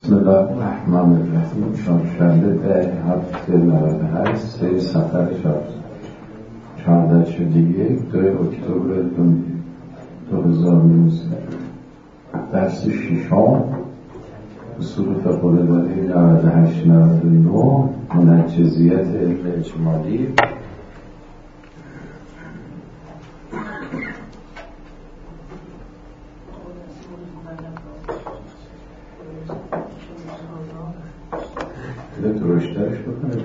بسم الله الرحمن الرحیم. چهارشنبه 10/7/98 سری سفر 14/1 2 اکتبر 2019. درس ششم اصول فقه الاداری 98-99 منجزیت علم اجمالی. درشترش بکنه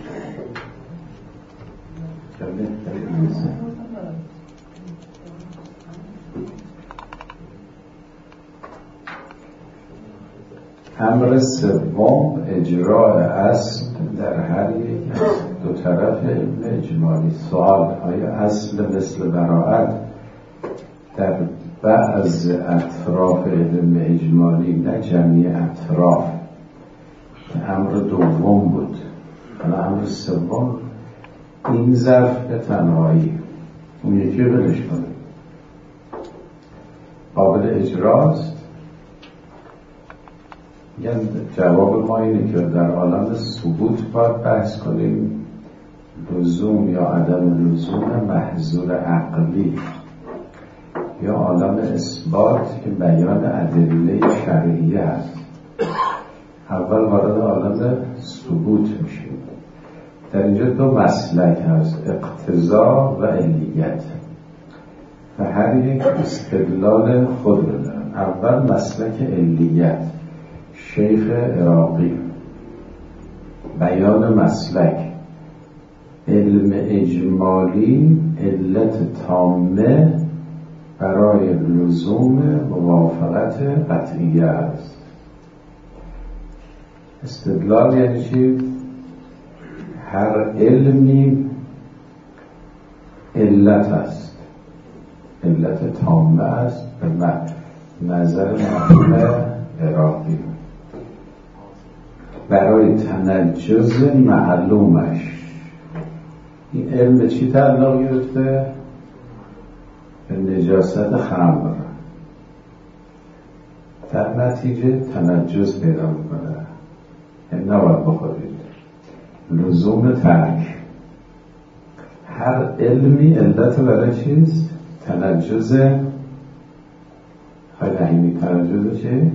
امر سوم اجراء اصل در هر یک از دو طرف علم اجمالی. سوال: آیا اصل مثل براءت در بعض اطراف علم اجمالی، نه جمعی اطراف، امر دوم بود، حالا امر سوم این ظرف به تنهایی، اون یکی بلش کنه، قابل اجراست؟ یعنی جواب ما اینه که در عالم ثبوت باید بحث کنیم لزوم یا عدم لزوم محظور عقلی، یا عالم اثبات که بیان ادله شرعیه است. اول وارد عالم ثبوت میشیم. در اینجا دو مسلک هست، اقتضا و علیت، و هر یک استدلال خود رو دارن. اول مسلک علیت، شیخ عراقی بیان مسلک علم اجمالی علت تامه برای لزوم موافقت قطعیه است. استدلال یعنی چی؟ هر علمی علت است، علت تامه است به نظر مرحوم عراقی برای تنجز معلومش. این علم به چی تعلق گرفته؟ به نجاست خمر. در نتیجه تنجز پیدا میکنه، این نباید بخورید. لزوم ترک. هر علمی علت برای چیست؟ تنجز. خیلی تنجز چه؟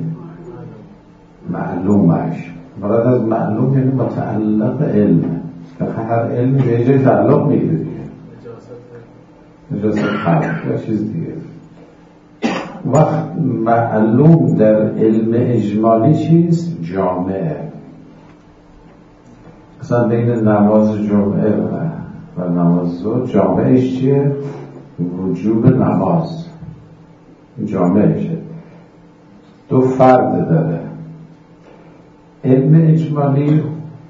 معلومش. مراد از معلوم یعنی متعلق علم. هر علمی به جای تعلق میگیره دیگه، نجاست خلق یا چیز دیگه. وقت معلوم در علم اجمالی چیست؟ جامعه. مثلا بین نماز جمعه و نماز ظهر جامعهش چیه؟ وجوب نماز. جامعهشه، دو فرد داره. علم اجمالی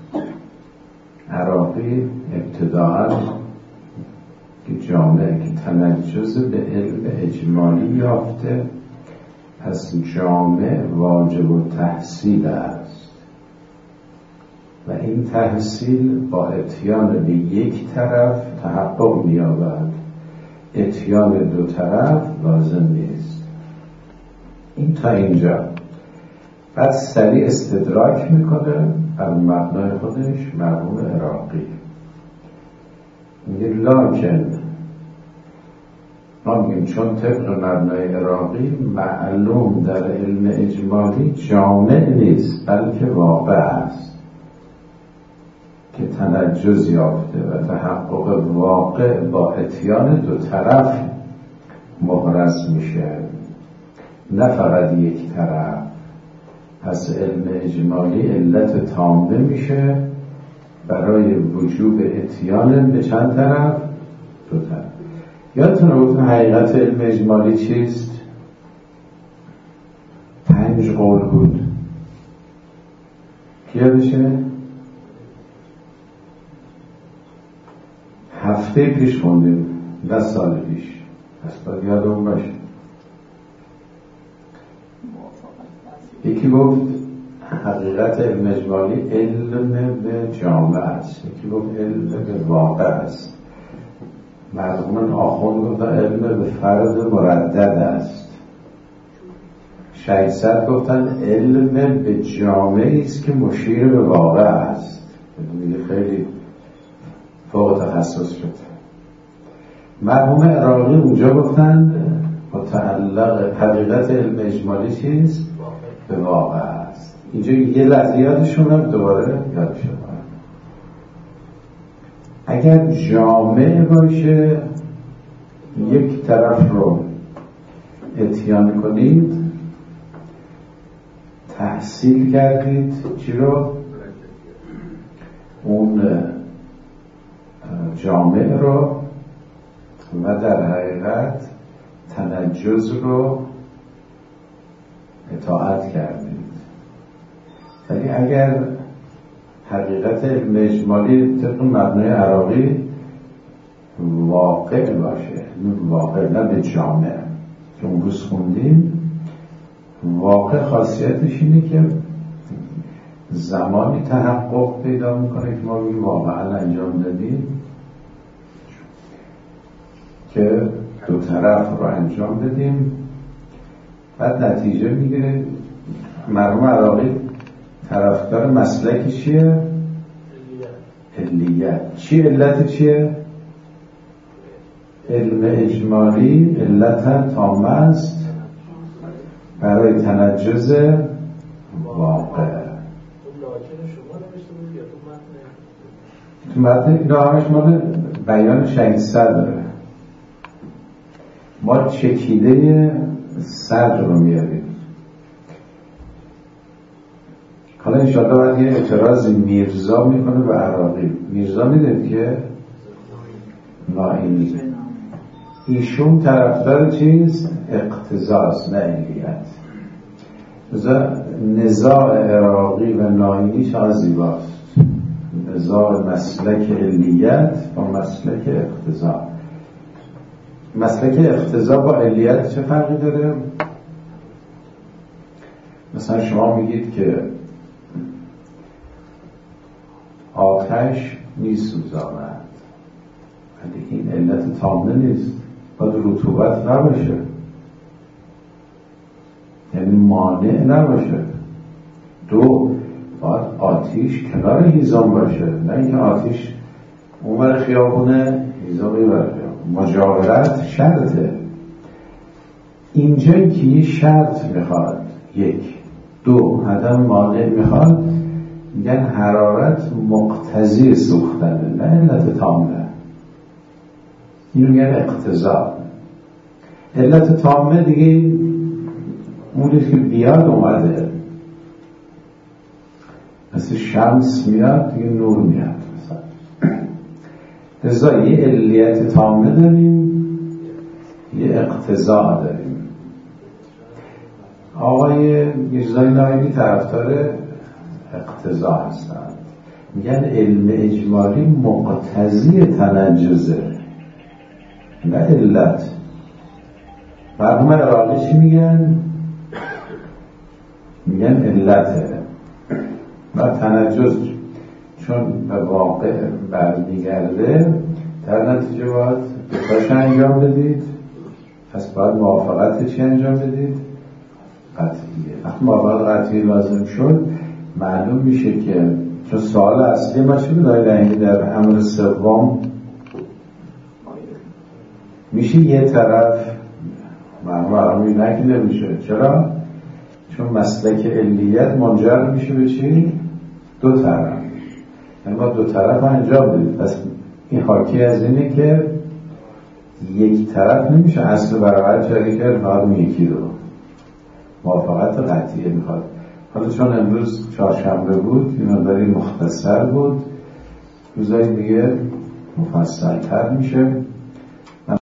عراقی ابتداعاً که جامعه که تنجز به علم اجمالی یافته، پس جامعه واجب التحصیل است و این تحصیل با اتیان به یک طرف تحقق می‌یابد، اتیان دو طرف لازم نیست. این تا اینجا. بعد سریع استدراک میکنه بر مبنای خودش مرحوم عراقی، میگه لکن ما میگیم چون طبق مبنای عراقی معلوم در علم اجمالی جامع نیست بلکه واقع است که تنجز یافته و تحقق واقع با اتیان دو طرف محرز میشه، نه فقط یک طرف. پس علم اجمالی علت تامه میشه برای وجوب اتیان به چند طرف؟ دو طرف. یادتونه گفتم حقیقت علم اجمالی چیست؟ 5 قول بود. کی یادشه؟ هفته پیش خوندیم، 10 سال پیش. پس باید یادمون باشه. یکی گفت حقیقت علم اجمالی علم به جامعه است، یکی گفت علم به واقع است. مرحوم آخوند گفت علم به فرد مردد است. شهید گفتن علم به جامعی است که مشیر به واقع است. خیلی فوق تخصص شد. مرحوم عراقی اونجا گفتن متعلق حقیقت علم اجمالی چیست؟ به واقع است. اینجا یه لحظه یادشون هم دوباره یادشون هم. اگر جامع باشه یک طرف رو اتیان کنید، تحصیل کردید چی رو؟ اون جامع رو، و در حقیقت تنجز رو اطاعت کردید. ولی اگر حقیقت علم اجمالی طبق مبنای عراقی واقع باشه، واقع نه به جامع که اون روز خوندیم، واقع خاصیتش اینه که زمانی تحقق پیدا میکنه که ما بگیم واقعا انجام دادیم که دو طرف رو انجام بدیم، بعد نتیجه میگیره. مرحوم عراقی طرفدار مسلک چیه؟ علیت. چی علت چیه؟ علم اجمالی علت تامه است برای تنجز واقع. تو متن اینا همش مال بیان شهید داره. ما چکیده صدر رو میاریم. حالا انشاءالله باید یه اعتراض میرزا میکنه به عراقی. میرزا میدونید که نائینی، ایشون طرفدار چیز؟ اقتضاست نه علیت. نزاع عراقی و نائینی چقدر زیباست. نزاع مسلک علیت با مسلک اقتضا. مسلک اقتضا با علیت چه فرقی داره؟ مثلا شما میگید که آتش میسوزاند، ولی این علت تامه نیست، باید رطوبت نباشه، یعنی مانع نباشه. دو، باید آتیش کنار هیزم باشه، نه اینکه آتیش اونور خیابونه هیزم اینور خیابونه. مجاورت شرطه. اینجایی که یه شرط میخواد، یک. دو، عدم مانع میخواد، میگن حرارت مقتضی سوختنه نه علت تامه. اینو میگن اقتضا. علت تامه دیگه اونی که بیاد اومده، مثل شمس میاد دیگه نور میاد. لذا یه علیت تامه داریم، یه اقتضا داریم. آقای میرزای نائینی طرفدار اقتضا هستند، میگن علم اجمالی مقتضی تنجزه نه علت. مرحوم عراقی چی میگن؟ میگن علته. و تنجز چون به واقع برمیگرده، در نتیجه باید بتاش انجام بدید، پس باید موافقت چی انجام بدید؟ قطعیه. وقتی موافقت قطعی لازم شد، معلوم میشه که چون سوال اصلی ما چی بود؟ در امر سوم میشه یه طرف معلومی نکیده میشه. چرا؟ چون مسلک علیت منجر میشه به چی؟ دو طرف. یعنی ما دو طرف انجام بدید. پس این حاکی از اینه که یک طرف نمیشه اصل برابر شریک فقط یکی رو موافقت قطعیه میخواد. حالا چون امروز چهارشنبه بود، این مقداری مختصر بود، روزایی دیگه مفصل‌تر میشه.